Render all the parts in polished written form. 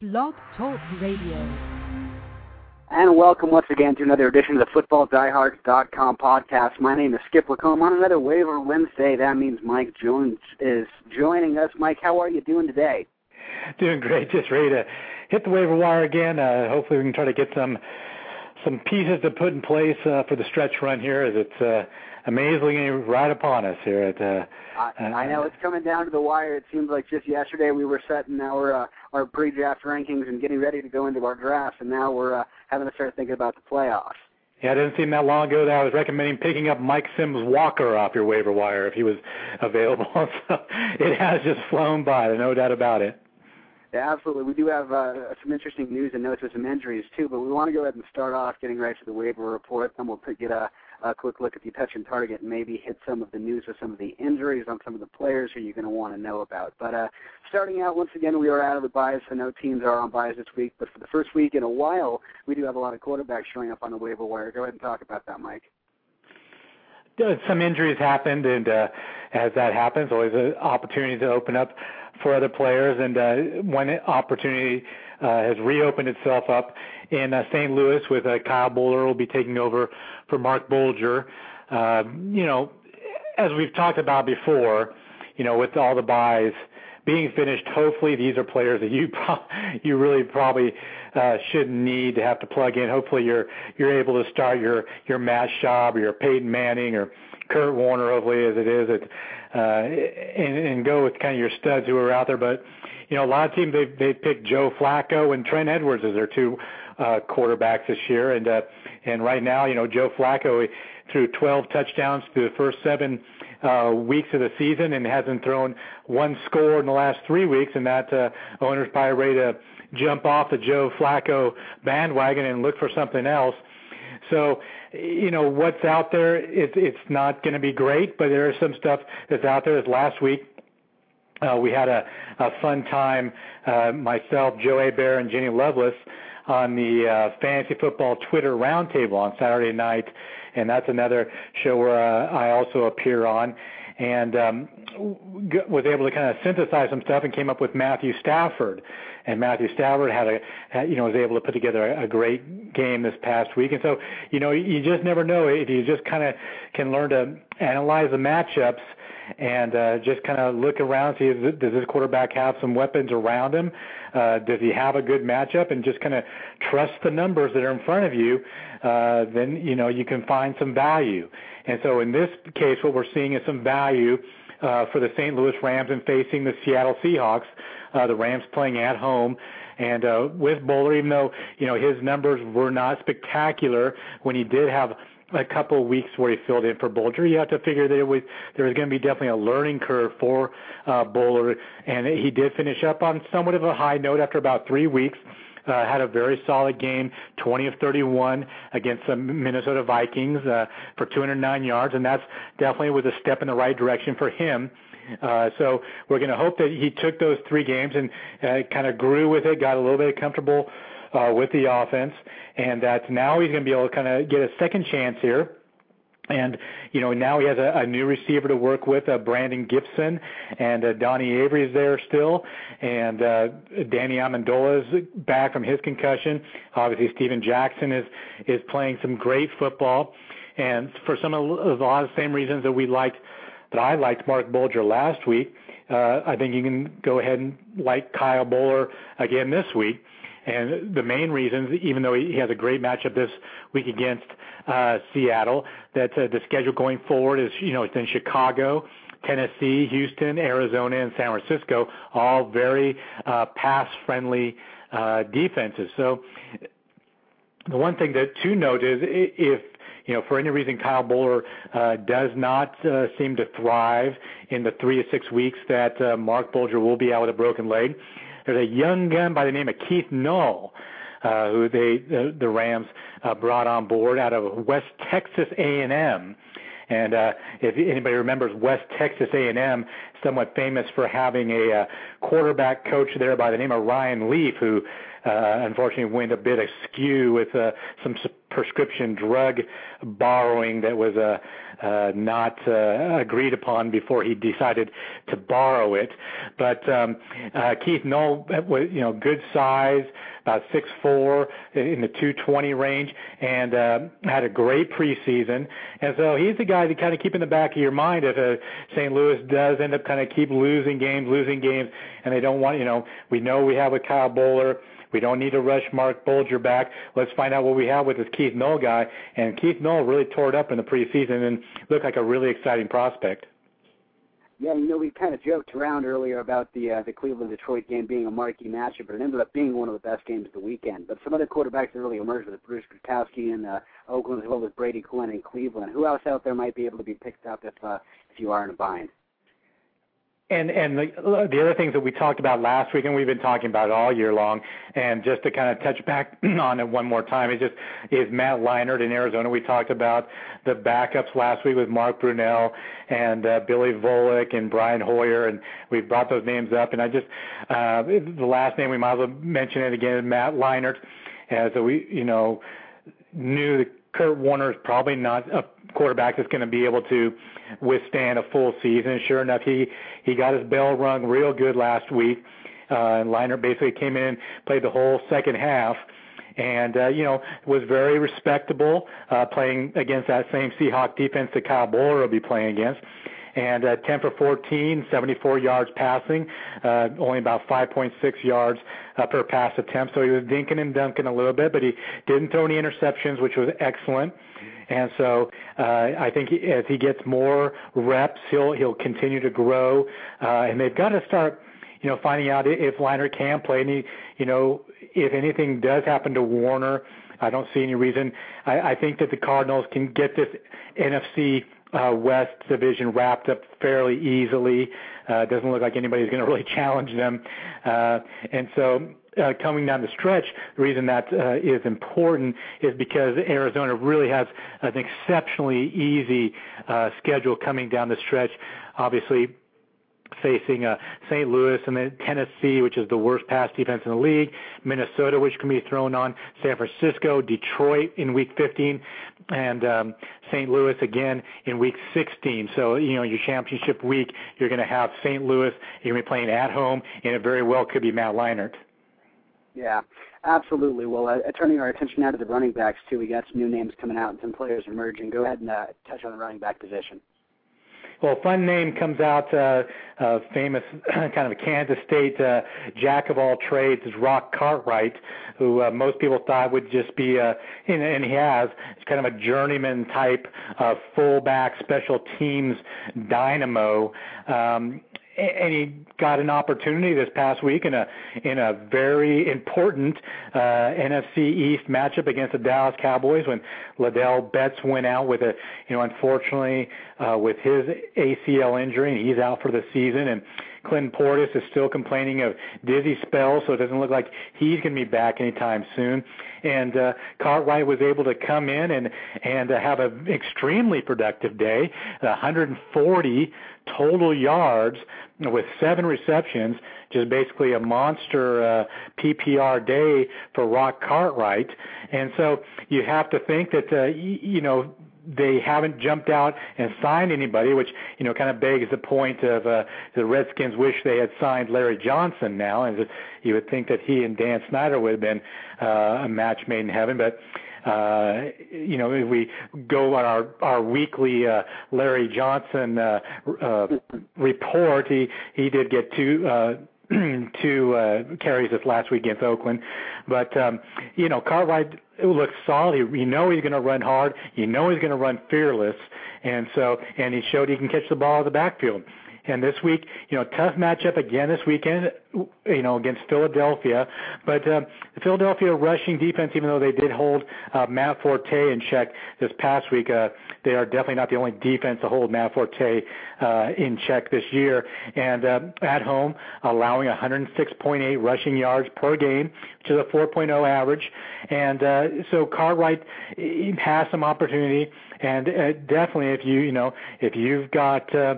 Blog Talk Radio. And welcome once again to another edition of the FootballDiehards.com podcast. My name is Skip Lacombe. On another Waiver Wednesday, that means Mike Jones is joining us. Mike, how are you doing today? Doing great. Just ready to hit the waiver wire again. Hopefully we can try to get some pieces to put in place for the stretch run here, as it's amazingly right upon us here. I know it's coming down to the wire. It seems like just yesterday we were setting our pre-draft rankings and getting ready to go into our drafts, and now we're having to start thinking about the playoffs. Yeah, it didn't seem that long ago that I was recommending picking up Mike Sims Walker off your waiver wire if he was available. So it has just flown by, no doubt about it. Yeah, absolutely. We do have some interesting news and notes with some injuries, too, but we want to go ahead and start off getting right to the waiver report. Then we'll get a quick look at the touch and target and maybe hit some of the news with some of the injuries on some of the players who you're going to want to know about. But starting out, once again, we are out of the buys. I know teams are on buys this week, but for the first week in a while, we do have a lot of quarterbacks showing up on the waiver wire. Go ahead and talk about that, Mike. Some injuries happened, and as that happens, always an opportunity to open up for other players, and one opportunity has reopened itself up in St. Louis with Kyle Boller will be taking over for Mark Bulger. As we've talked about before, with all the buys being finished, hopefully these are players that you really probably shouldn't need to have to plug in. Hopefully you're able to start your Matt Schaub or your Peyton Manning or Kurt Warner, hopefully as it is, and go with kind of your studs who are out there. But a lot of teams they picked Joe Flacco and Trent Edwards as their two quarterbacks this year, and right now Joe Flacco threw 12 touchdowns through the first 7 weeks of the season and hasn't thrown one score in the last 3 weeks, and that owner's probably ready to jump off the Joe Flacco bandwagon and look for something else. So, what's out there, it's not going to be great, but there is some stuff that's out there. As last week, we had a fun time, myself, Joe Hebert, and Jenny Lovelace on the Fantasy Football Twitter Roundtable on Saturday night, and that's another show where I also appear on, and was able to kind of synthesize some stuff and came up with Matthew Stafford. And Matthew Stafford was able to put together a great game this past week. And so, you just never know if you just kind of can learn to analyze the matchups and just kind of look around, see does this quarterback have some weapons around him? Does he have a good matchup? And just kind of trust the numbers that are in front of you. Then, you can find some value. And so in this case, what we're seeing is some value for the St. Louis Rams and facing the Seattle Seahawks. The Rams playing at home, and with Boller, even though his numbers were not spectacular when he did have a couple of weeks where he filled in for Bulger, you have to figure that there was going to be definitely a learning curve for Boller, and he did finish up on somewhat of a high note after about 3 weeks. Had a very solid game, 20 of 31 against the Minnesota Vikings for 209 yards, and that's definitely was a step in the right direction for him. So we're going to hope that he took those 3 games and kind of grew with it, got a little bit comfortable with the offense, and that now he's going to be able to kind of get a second chance here. And, now he has a new receiver to work with, Brandon Gibson, and Donnie Avery's there still, and Danny Amendola is back from his concussion. Obviously, Steven Jackson is playing some great football, and for a lot of the same reasons that I liked Mark Bulger last week, I think you can go ahead and like Kyle Boller again this week. And the main reasons, even though he has a great matchup this week against Seattle, that the schedule going forward is, it's in Chicago, Tennessee, Houston, Arizona, and San Francisco, all very pass-friendly defenses. So the one thing to note is if for any reason Kyle Boller does not seem to thrive in the 3 to 6 weeks that Mark Bulger will be out with a broken leg, there's a young gun by the name of Keith Null, who the Rams brought on board out of West Texas A&M. And if anybody remembers West Texas A&M, somewhat famous for having a quarterback coach there by the name of Ryan Leaf, who unfortunately went a bit askew with some prescription drug borrowing that was not agreed upon before he decided to borrow it. But Keith Noll was, good size, about 6'4", in the 220 range, and had a great preseason. And so he's the guy to kind of keep in the back of your mind if St. Louis does end up kind of keep losing games, and they don't want, we know we have with Kyle Bowler. We don't need to rush Mark Bulger back. Let's find out what we have with this Keith Noll guy. And Keith Noll really tore it up in the preseason and looked like a really exciting prospect. Yeah, we kind of joked around earlier about the Cleveland-Detroit game being a marquee matchup, but it ended up being one of the best games of the weekend. But some other quarterbacks that really emerged with Bruce Gutowski in Oakland, as well as Brady Quinn in Cleveland. Who else out there might be able to be picked up if you are in a bind? And the other things that we talked about last week, and we've been talking about it all year long, and just to kind of touch back on it one more time, is Matt Leinart in Arizona. We talked about the backups last week with Mark Brunell and Billy Volek and Brian Hoyer, and we brought those names up. And I just the last name we might as well mention it again, Matt Leinart, as we knew that Kurt Warner is probably not a quarterback that's going to be able to withstand a full season. And sure enough, he got his bell rung real good last week. And Leinart basically came in, played the whole second half, and was very respectable, playing against that same Seahawk defense that Kyle Bowler will be playing against. And 10 for 14, 74 yards passing, only about 5.6 yards per pass attempt. So he was dinking and dunking a little bit, but he didn't throw any interceptions, which was excellent. And so I think as he gets more reps, he'll continue to grow. And they've got to start, finding out if Leinart can play. And if anything does happen to Warner, I don't see any reason. I think that the Cardinals can get this NFC West division wrapped up fairly easily. It doesn't look like anybody's going to really challenge them. And so coming down the stretch, the reason that is important is because Arizona really has an exceptionally easy schedule coming down the stretch. Obviously, facing St. Louis and then Tennessee, which is the worst pass defense in the league, Minnesota, which can be thrown on, San Francisco, Detroit in Week 15, and St. Louis again in Week 16. So, your championship week, you're going to have St. Louis, you're going to be playing at home, and it very well could be Matt Leinart. Yeah, absolutely. Well, turning our attention now to the running backs, too, we got some new names coming out and some players emerging. Go ahead and touch on the running back position. Well, fun name comes out, famous kind of a Kansas State jack of all trades is Rock Cartwright, who most people thought would just be, and he has, it's kind of a journeyman type fullback special teams dynamo. And he got an opportunity this past week in a very important NFC East matchup against the Dallas Cowboys when Ladell Betts went out with unfortunately with his ACL injury, and he's out for the season. And Clinton Portis is still complaining of dizzy spells, so it doesn't look like he's going to be back anytime soon. And Cartwright was able to come in and have an extremely productive day, 140 total yards with 7 receptions, just basically a monster PPR day for Rock Cartwright. And so you have to think that, they haven't jumped out and signed anybody, which, kind of begs the point of the Redskins wish they had signed Larry Johnson now. And you would think that he and Dan Snyder would have been a match made in heaven. But, if we go on our weekly Larry Johnson report, he did get two carries this last week against Oakland. But, Cartwright looks solid. He's going to run hard. He's going to run fearless. And he showed he can catch the ball in the backfield. And this week, tough matchup again this weekend, against Philadelphia. But the Philadelphia rushing defense, even though they did hold Matt Forte in check this past week, they are definitely not the only defense to hold Matt Forte in check this year. And at home, allowing 106.8 rushing yards per game, which is a 4.0 average. And so Cartwright has some opportunity. And definitely, if you've got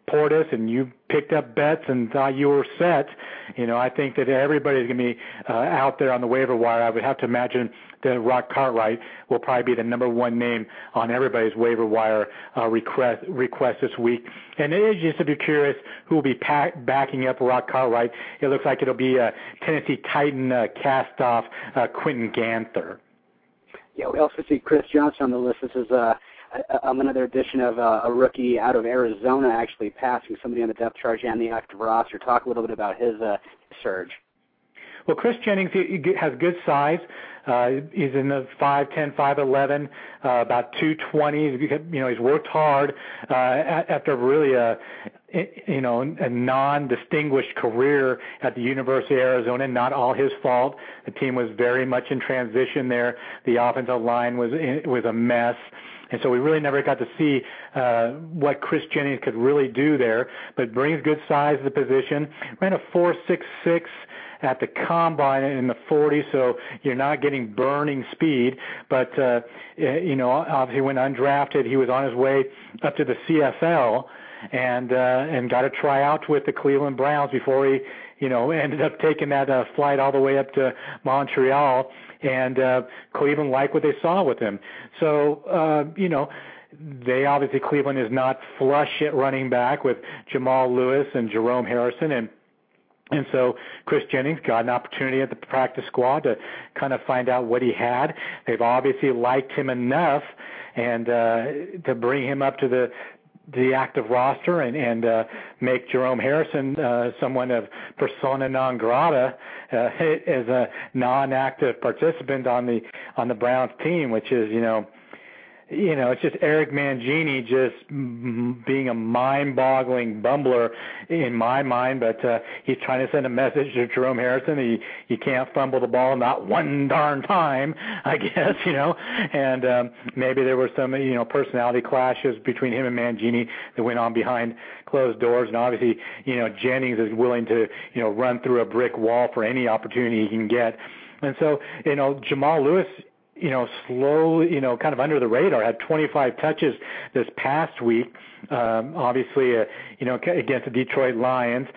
Portis and you picked up bets and thought you were set, I think that everybody's going to be out there on the waiver wire. I would have to imagine that Rock Cartwright will probably be the number one name on everybody's waiver wire request this week. And it is just to be curious who will be backing up Rock Cartwright. It looks like it'll be Tennessee Titan cast-off Quentin Ganther. Yeah, we also see Chris Johnson on the list. This is another addition of a rookie out of Arizona, actually passing somebody on the depth chart and the active roster. Talk a little bit about his surge. Well, Chris Jennings has good size. He's in the 5'10", 5'11", about 220. He's worked hard after really a non-distinguished career at the University of Arizona. Not all his fault. The team was very much in transition there. The offensive line was a mess. And so we really never got to see what Chris Jennings could really do there, but brings good size to the position. Ran a 4.66 at the combine in the 40, so you're not getting burning speed. But, obviously when undrafted, he was on his way up to the CFL and got a tryout with the Cleveland Browns before he, ended up taking that flight all the way up to Montreal. And Cleveland liked what they saw with him. So, Cleveland is not flush at running back with Jamal Lewis and Jerome Harrison. And so Chris Jennings got an opportunity at the practice squad to kind of find out what he had. They've obviously liked him enough and to bring him up to the active roster and make Jerome Harrison someone of persona non grata as a non-active participant on the Browns team, which is it's just Eric Mangini just being a mind-boggling bumbler in my mind, but he's trying to send a message to Jerome Harrison. He can't fumble the ball not one darn time, I guess, and maybe there were some, personality clashes between him and Mangini that went on behind closed doors, and obviously, Jennings is willing to, run through a brick wall for any opportunity he can get. And so, Jamal Lewis, slowly, kind of under the radar, had 25 touches this past week, obviously, against the Detroit Lions.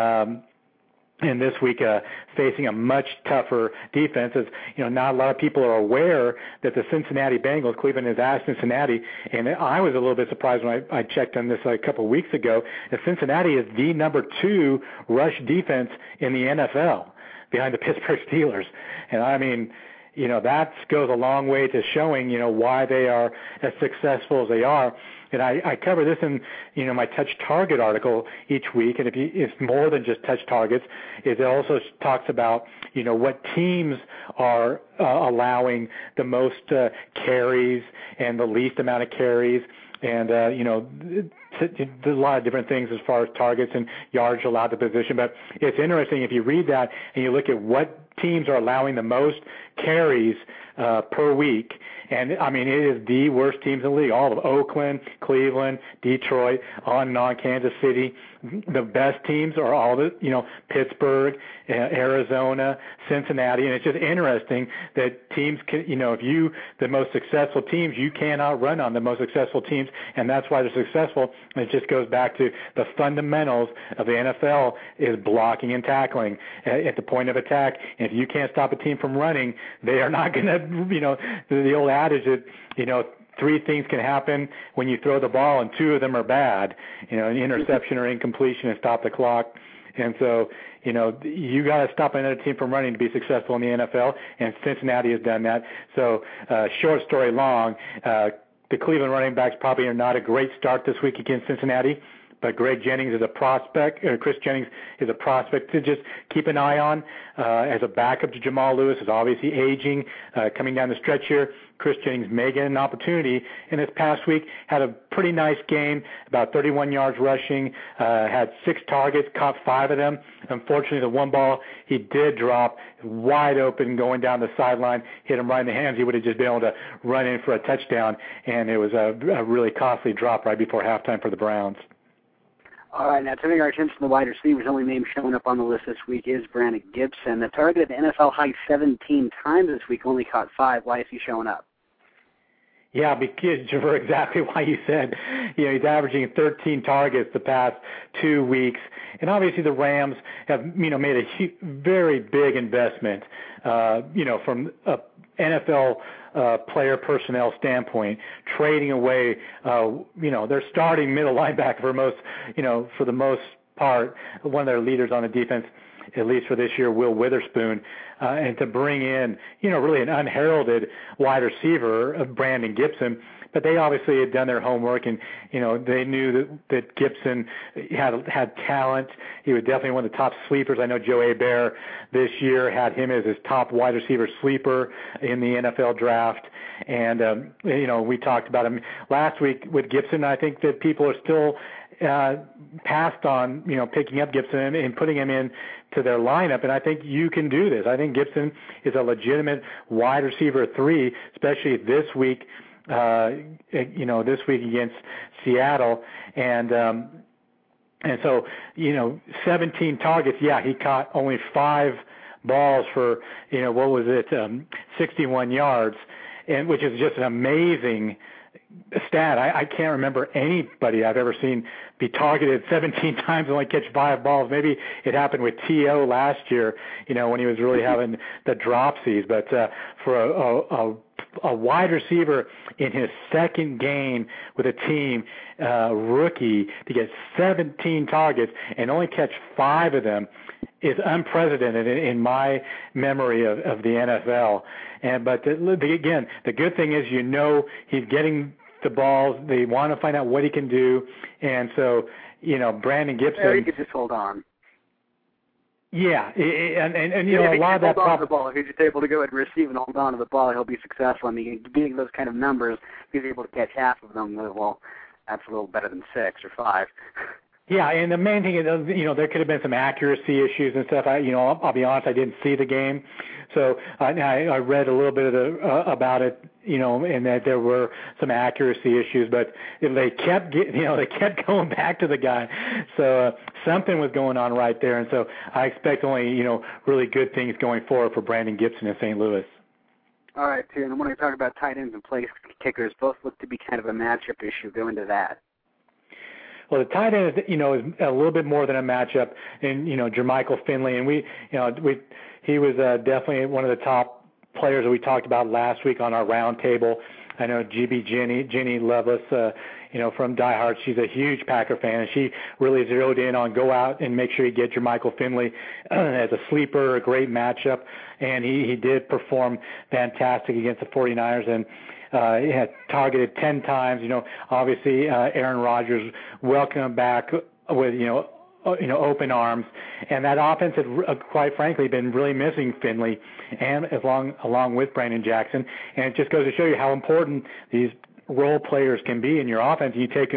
And this week, facing a much tougher defense, as not a lot of people are aware that the Cincinnati Bengals, Cleveland is at Cincinnati, and I was a little bit surprised when I checked on this a couple of weeks ago, that Cincinnati is the number 2 rush defense in the NFL, behind the Pittsburgh Steelers. And I mean, that goes a long way to showing, why they are as successful as they are. And I cover this in, my touch target article each week. And it's more than just touch targets. It also talks about, what teams are allowing the most carries and the least amount of carries. And, there's a lot of different things as far as targets and yards allowed to position. But it's interesting if you read that and you look at what teams are allowing the most carries per week. And, I mean, it is the worst teams in the league. All of Oakland, Cleveland, Detroit, on and on, Kansas City. The best teams are all the, Pittsburgh, Arizona, Cincinnati. And it's just interesting that teams can, the most successful teams, you cannot run on the most successful teams. And that's why they're successful. And it just goes back to the fundamentals of the NFL is blocking and tackling at the point of attack. And if you can't stop a team from running, they are not going to, the old adage that, 3 things can happen when you throw the ball and 2 of them are bad, an interception or incompletion and stop the clock. And so, you got to stop another team from running to be successful in the NFL, and Cincinnati has done that. So, short story long, the Cleveland running backs probably are not a great start this week against Cincinnati, but Greg Jennings is a prospect, or Chris Jennings is a prospect to just keep an eye on as a backup to Jamal Lewis, is obviously aging, coming down the stretch here. Chris Jennings may get an opportunity. And this past week had a pretty nice game, about 31 yards rushing, had 6 targets, caught 5 of them. Unfortunately, the one ball he did drop wide open going down the sideline, hit him right in the hands. He would have just been able to run in for a touchdown, and it was a really costly drop right before halftime for the Browns. All right, now turning our attention to the wide receivers, only name showing up on the list this week is Brandon Gibson. The target at the NFL high 17 times this week, only caught 5. Why is he showing up? Yeah, because for exactly why you said, he's averaging 13 targets the past 2 weeks, and obviously the Rams have, made a very big investment, from a NFL player personnel standpoint, trading away, their starting middle linebacker for the most part, one of their leaders on the defense, at least for this year, Will Witherspoon, and to bring in, really an unheralded wide receiver, Brandon Gibson. But they obviously had done their homework, and they knew that Gibson had talent. He was definitely one of the top sleepers. I know Joe Hebert this year had him as his top wide receiver sleeper in the NFL draft. And we talked about him last week with Gibson. I think that people are still passed on, picking up Gibson and putting him in to their lineup, and I think you can do this. I think Gibson is a legitimate wide receiver 3, especially this week. This week against Seattle, and so 17 targets. Yeah, he caught only 5 balls for 61 yards, and which is just an amazing stat. I can't remember anybody I've ever seen be targeted 17 times and only catch 5 balls. Maybe it happened with T.O. last year, when he was really having the dropsies. But for a wide receiver in his second game with a team, rookie, to get 17 targets and only catch 5 of them is unprecedented in my memory of the NFL. But again, the good thing is he's getting the balls. They want to find out what he can do, and so Brandon Gibson. Yeah, he could just hold on. Yeah, and a lot of that. Hold on to the ball. If he's just able to go ahead and receive and hold on to the ball, he'll be successful. I mean, being those kind of numbers, if he's able to catch half of them, well, that's a little better than 6 or 5. Yeah, and the main thing is, there could have been some accuracy issues and stuff. I'll be honest, I didn't see the game, so I read a little bit about it, and that there were some accuracy issues, but they kept going back to the guy, so something was going on right there, and so I expect only really good things going forward for Brandon Gibson in St. Louis. All right, too, and I want to talk about tight ends and place kickers. Both look to be kind of a matchup issue. Go into that. Well, the tight end is a little bit more than a matchup, and Jermichael Finley, and he was definitely one of the top players that we talked about last week on our round table. I know Jenny Lovelace, from Die Hard, she's a huge Packer fan, and she really zeroed in on go out and make sure you get Jermichael Finley as a sleeper, a great matchup, and he did perform fantastic against the 49ers, and he had targeted 10 times. Obviously Aaron Rodgers welcomed him back with open arms, and that offense had quite frankly been really missing Finley, and along with Brandon Jackson, and it just goes to show you how important these role players can be in your offense. You take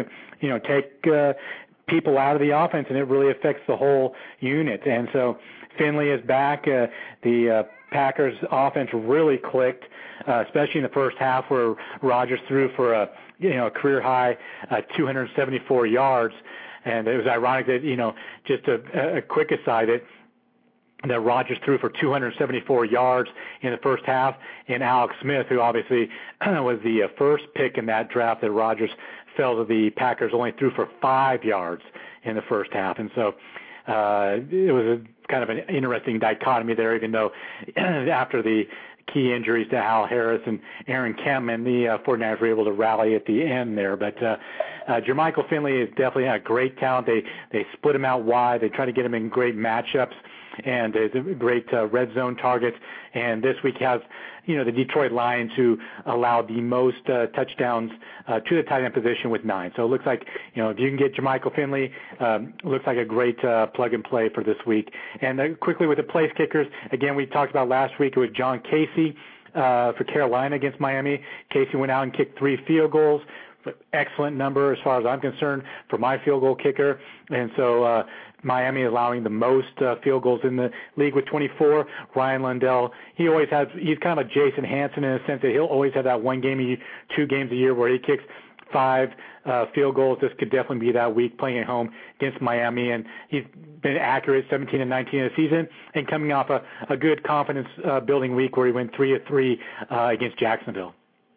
people out of the offense, and it really affects the whole unit. And so Finley is back. The Packers offense really clicked, especially in the first half, where Rodgers threw for a career high 274 yards. And it was ironic that, just a quick aside, that Rodgers threw for 274 yards in the first half, and Alex Smith, who obviously was the first pick in that draft that Rodgers fell to the Packers, only threw for 5 yards in the first half. And so it was kind of an interesting dichotomy there, even though after the key injuries to Al Harris and Aaron Kempman, the 49ers were able to rally at the end there. But Jermichael Finley is definitely a great talent. They split him out wide. They try to get him in great matchups, and there's a great red zone targets. And this week has, the Detroit Lions, who allowed the most touchdowns to the tight end position with 9. So it looks like, if you can get Jermichael Finley, looks like a great plug and play for this week. And quickly with the place kickers, again, we talked about last week, it was John Casey for Carolina against Miami. Casey went out and kicked 3 field goals. Excellent number as far as I'm concerned for my field goal kicker. And so Miami allowing the most field goals in the league with 24. Ryan Lundell, he's kind of a Jason Hanson in a sense that he'll always have that 2 games a year where he kicks 5 field goals. This could definitely be that week playing at home against Miami, and he's been accurate 17 and 19 in the season, and coming off a good confidence building week where he went 3 of 3 against Jacksonville.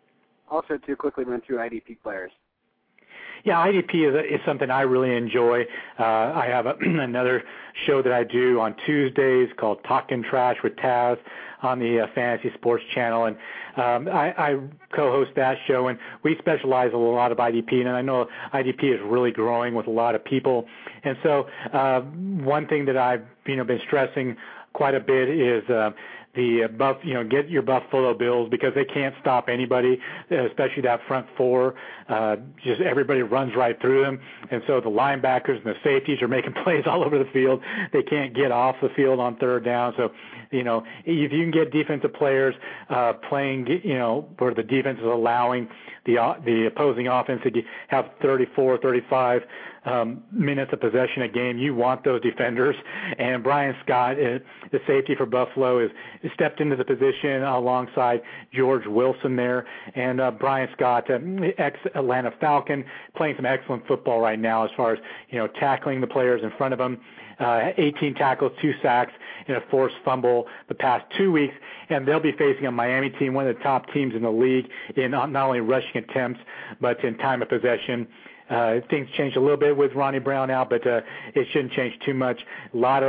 also to quickly run through IDP players. Yeah, IDP is something I really enjoy. I have another show that I do on Tuesdays called Talkin' Trash with Taz on the Fantasy Sports Channel, and I co-host that show, and we specialize in a lot of IDP, and I know IDP is really growing with a lot of people. And so one thing that I've been stressing quite a bit is get your Buffalo Bills, because they can't stop anybody, especially that front four. Just everybody runs right through them, and so the linebackers and the safeties are making plays all over the field. They can't get off the field on third down. So, if you can get defensive players playing, where the defense is allowing the opposing offense to have 34, 35 minutes of possession a game, you want those defenders. And Brian Scott, the safety for Buffalo, is stepped into the position alongside George Wilson there. And Brian Scott, ex-Atlanta Falcon, playing some excellent football right now as far as, tackling the players in front of him. 18 tackles, 2 sacks, and a forced fumble the past 2 weeks. And they'll be facing a Miami team, one of the top teams in the league in not only rushing attempts, but in time of possession. Things changed a little bit with Ronnie Brown out, but it shouldn't change too much. A lot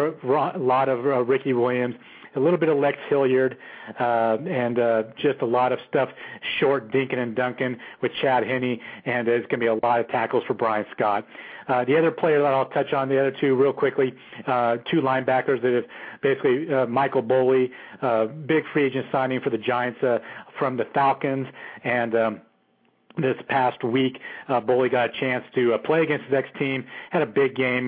of Ricky Williams, a little bit of Lex Hilliard, and just a lot of stuff short dinking and dunking with Chad Henne, and there's going to be a lot of tackles for Brian Scott. The other player that I'll touch on, the other two real quickly, 2 linebackers that have basically Michael Boley, big free agent signing for the Giants from the Falcons, and this past week, Boley got a chance to play against his ex-team, had a big game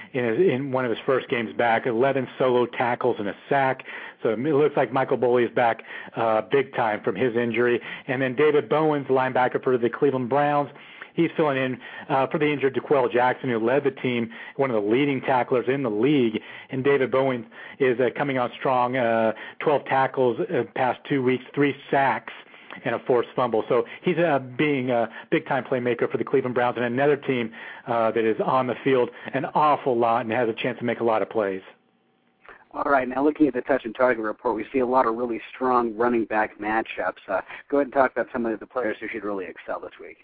in one of his first games back, 11 solo tackles and a sack. So it looks like Michael Boley is back big time from his injury. And then David Bowens, linebacker for the Cleveland Browns, he's filling in for the injured DeQuell Jackson, who led the team, one of the leading tacklers in the league. And David Bowens is coming on strong, 12 tackles past 2 weeks, 3 sacks, and a forced fumble. So he's being a big-time playmaker for the Cleveland Browns, and another team that is on the field an awful lot and has a chance to make a lot of plays. All right, now looking at the touch and target report, we see a lot of really strong running back matchups. Go ahead and talk about some of the players who should really excel this week.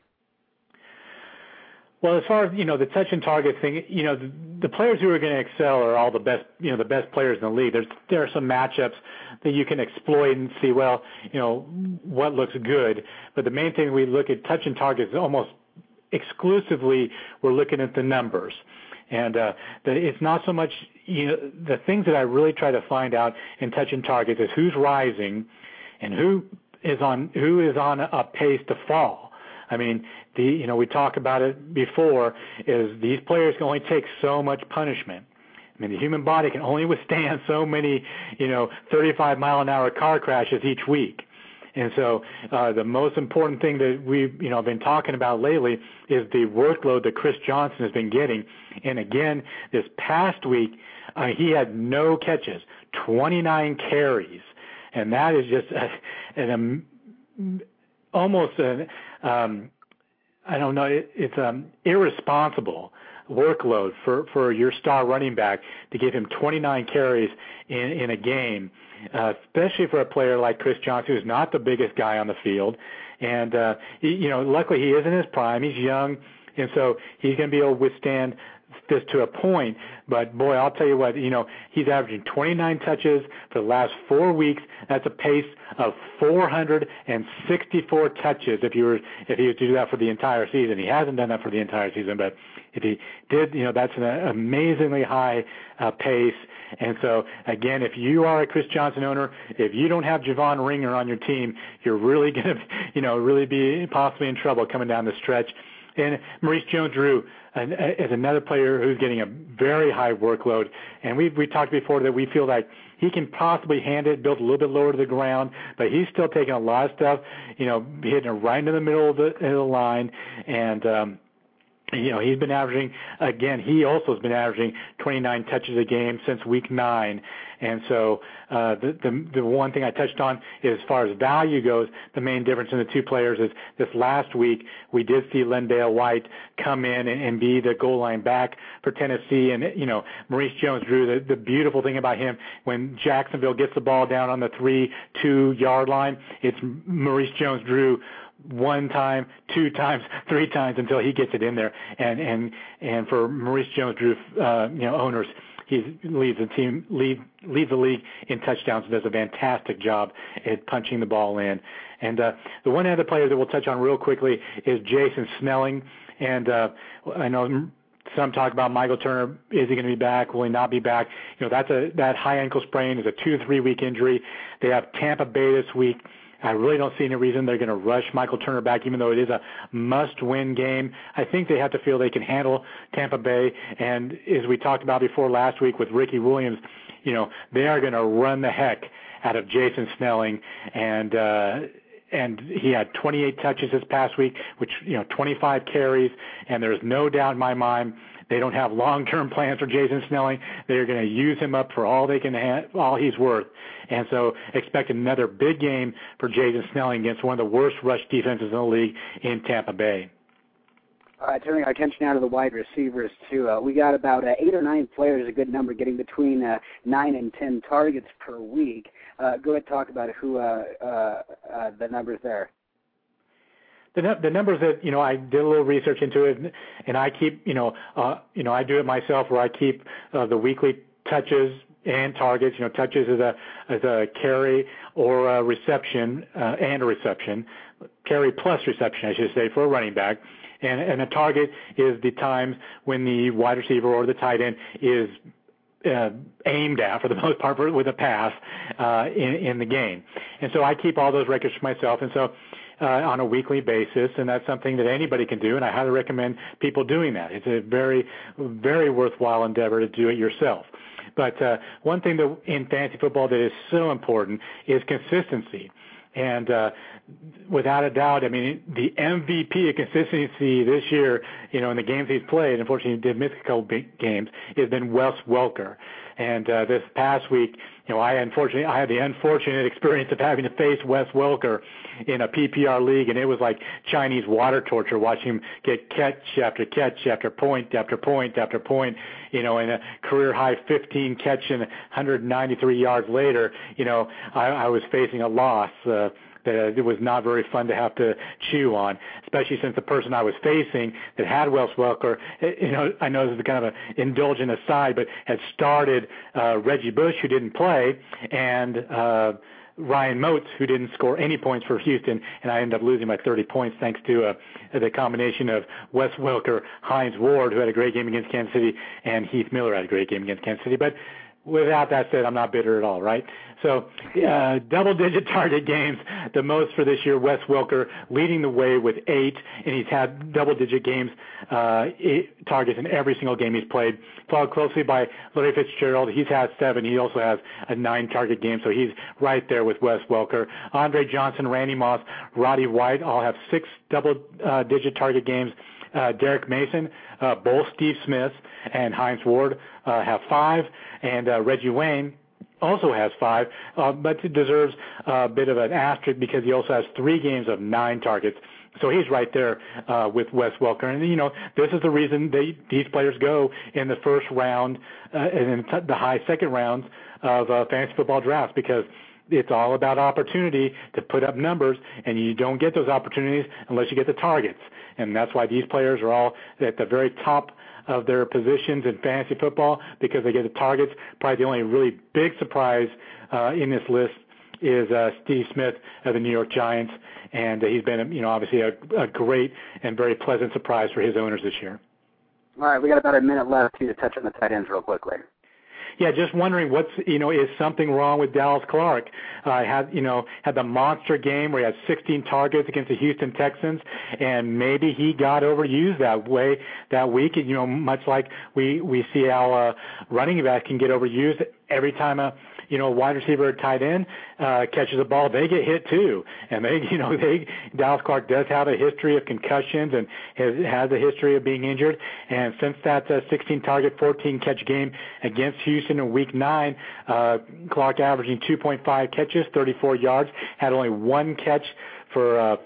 Well, as far as, the touch and target thing, the players who are going to excel are all the best, the best players in the league. There are some matchups that you can exploit and see, what looks good. But the main thing we look at touch and target is almost exclusively we're looking at the numbers. And it's not so much, the things that I really try to find out in touch and targets is who's rising and who is on a pace to fall. I mean, we talked about it before, is these players can only take so much punishment. I mean, the human body can only withstand so many, 35-mile-an-hour car crashes each week. And so the most important thing that we've, been talking about lately is the workload that Chris Johnson has been getting. And again, this past week, he had no catches, 29 carries. And that is just almost an it's irresponsible workload for your star running back to give him 29 carries in a game, especially for a player like Chris Johnson, who's not the biggest guy on the field. And, luckily he is in his prime. He's young, and so he's going to be able to withstand this to a point. But, boy, I'll tell you what, he's averaging 29 touches for the last 4 weeks. That's a pace of 464 touches if he was to do that for the entire season. He hasn't done that for the entire season, but if he did, that's an amazingly high pace. And so, again, if you are a Chris Johnson owner, if you don't have Javon Ringer on your team, you're really going to, really be possibly in trouble coming down the stretch. And Maurice Jones-Drew is another player who's getting a very high workload. And we talked before that we feel like he can possibly hand it, built a little bit lower to the ground, but he's still taking a lot of stuff, hitting it right into the middle of the line. And, he's been averaging, again, he also has been averaging 29 touches a game since week 9. And so the one thing I touched on is, as far as value goes, the main difference in the two players is this last week we did see LenDale White come in and be the goal line back for Tennessee. And, Maurice Jones-Drew, the beautiful thing about him, when Jacksonville gets the ball down on the 3-2 yard line, it's Maurice Jones-Drew one time, two times, three times until he gets it in there. And for Maurice Jones-Drew, owners, he leads the league in touchdowns and does a fantastic job at punching the ball in. And the one other player that we'll touch on real quickly is Jason Snelling. And I know some talk about Michael Turner. Is he going to be back? Will he not be back? That high ankle sprain is a 2 to 3 week injury. They have Tampa Bay this week. I really don't see any reason they're going to rush Michael Turner back, even though it is a must-win game. I think they have to feel they can handle Tampa Bay. And as we talked about before last week with Ricky Williams, they are going to run the heck out of Jason Snelling. And he had 28 touches this past week, which, 25 carries. And there's no doubt in my mind they don't have long-term plans for Jason Snelling. They're going to use him up for all all he's worth. And so expect another big game for Jason Snelling against one of the worst rush defenses in the league in Tampa Bay. All right, turning our attention now to the wide receivers, too. We got about 8 or 9 players, a good number, getting between 9 and 10 targets per week. Go ahead and talk about who the numbers there. The numbers that, I did a little research into it, and I keep, I do it myself where I keep the weekly touches and targets. Touches as a carry or a reception and a reception, carry plus reception, I should say, for a running back. And a target is the times when the wide receiver or the tight end is aimed at, for the most part, with a pass in the game. And so I keep all those records for myself. And so on a weekly basis, and that's something that anybody can do, and I highly recommend people doing that. It's a very, very worthwhile endeavor to do it yourself. But one thing that in fantasy football that is so important is consistency. And without a doubt, I mean, the MVP of consistency this year, in the games he's played, unfortunately he did miss a couple big games, has been Wes Welker. And this past week, I had the unfortunate experience of having to face Wes Welker in a PPR league, and it was like Chinese water torture watching him get catch after catch after point after point after point, in a career high 15 catch and 193 yards later, I was facing a loss that it was not very fun to have to chew on, especially since the person I was facing that had Wes Welker, I know this is kind of an indulgent aside, but had started Reggie Bush, who didn't play, and Ryan Moats, who didn't score any points for Houston, and I ended up losing by 30 points thanks to the combination of Wes Welker, Hines Ward, who had a great game against Kansas City, and Heath Miller had a great game against Kansas City. But without that said, I'm not bitter at all, right? So double-digit target games, the most for this year. Wes Welker leading the way with 8, and he's had double-digit games, targets in every single game he's played. Followed closely by Larry Fitzgerald. He's had 7. He also has a 9-target game, so he's right there with Wes Welker. Andre Johnson, Randy Moss, Roddy White all have 6 double-digit target games. Derek Mason, both Steve Smith and Hines Ward have 5, and Reggie Wayne also has 5, but deserves a bit of an asterisk because he also has 3 games of 9 targets. So he's right there with Wes Welker. And, this is the reason these players go in the first round and in the high second rounds of fantasy football drafts, because it's all about opportunity to put up numbers, and you don't get those opportunities unless you get the targets. And that's why these players are all at the very top of their positions in fantasy football, because they get the targets. Probably the only really big surprise in this list is Steve Smith of the New York Giants, and he's been, obviously a great and very pleasant surprise for his owners this year. All right, we got about a minute left to touch on the tight ends real quickly. Yeah, just wondering is something wrong with Dallas Clark? Had the monster game where he had 16 targets against the Houston Texans, and maybe he got overused that week. Much like we see how running back can get overused every time a wide receiver or tight end catches a ball, they get hit too. And Dallas Clark does have a history of concussions and has a history of being injured. And since that 16 target, 14 catch game against Houston in week 9, Clark averaging 2.5 catches, 34 yards, had only 1 catch for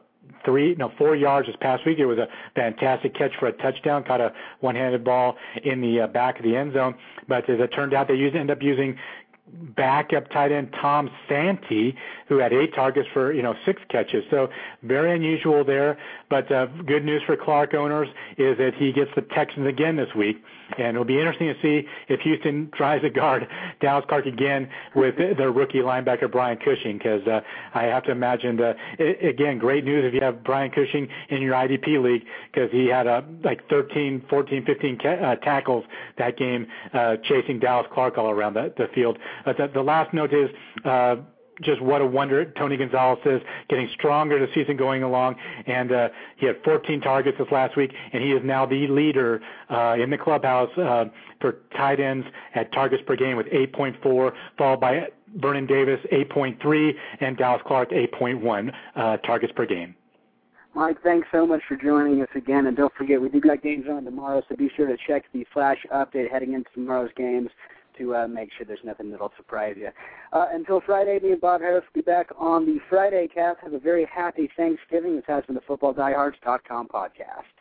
4 yards this past week. It was a fantastic catch for a touchdown, caught a one-handed ball in the back of the end zone. But as it turned out, they ended up using backup tight end Tom Santee, who had 8 targets for 6 catches. So very unusual there. But good news for Clark owners is that he gets the Texans again this week, and it'll be interesting to see if Houston tries to guard Dallas Clark again with their rookie linebacker Brian Cushing, because I have to imagine again, great news if you have Brian Cushing in your IDP league, because he had 13, 14, 15 tackles that game chasing Dallas Clark all around the field. The last note is just what a wonder Tony Gonzalez is, getting stronger the season going along, and he had 14 targets this last week, and he is now the leader in the clubhouse for tight ends at targets per game with 8.4, followed by Vernon Davis 8.3 and Dallas Clark 8.1 targets per game. Mike, thanks so much for joining us again, and don't forget, we do got games on tomorrow, so be sure to check the flash update heading into tomorrow's games to make sure there's nothing that'll surprise you. Until Friday, me and Bob Harris will be back on the Friday cast. Have a very happy Thanksgiving. This has been the FootballDiehards.com podcast.